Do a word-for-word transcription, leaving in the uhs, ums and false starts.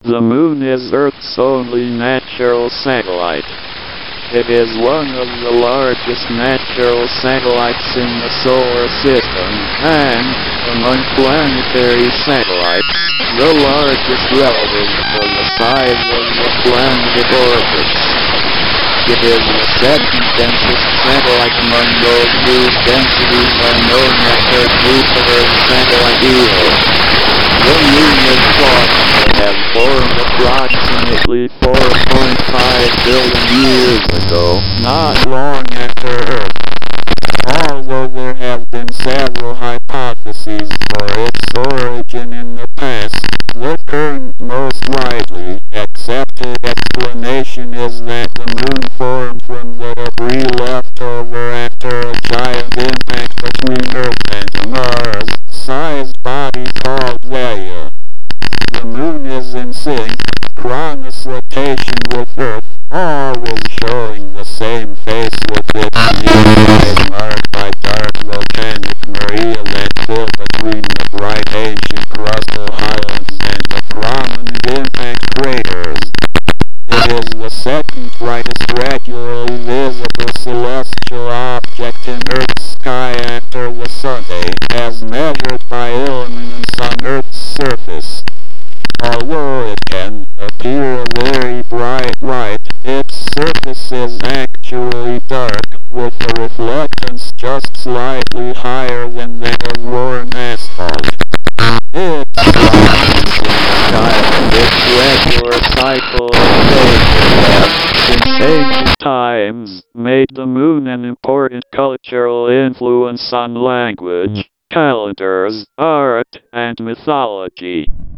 The Moon is Earth's only natural satellite. It is one of the largest natural satellites in the solar system, and, among planetary satellites, the largest relative to the size of the planet it orbits. It is the second densest satellite among those whose densities are known after Jupiter's satellite Io. The Moon is thought to have formed approximately four point five billion years ago, not long after Earth. Although there have been several hypotheses for its origin in the past, the current most widely accepted explanation is that the Moon formed from the debris left over after a giant impact between Earth and a Mars-sized body called Theia. The Moon is in synchronous rotation with Earth, always showing the same face with its near-side marked by dark volcanic maria that fill between the bright ancient crustal highlands and the prominent impact craters. It is the second brightest regularly visible celestial object in Earth's sky after the Sun, as measured by illuminance on Earth's surface. Although it can appear very bright light, its surface is actually dark, with a reflectance just slightly higher than that of worn asphalt. Its brightness in the sky and its regular cycle of phases have, since ancient times, made the Moon an important cultural influence on language, calendars, art, and mythology.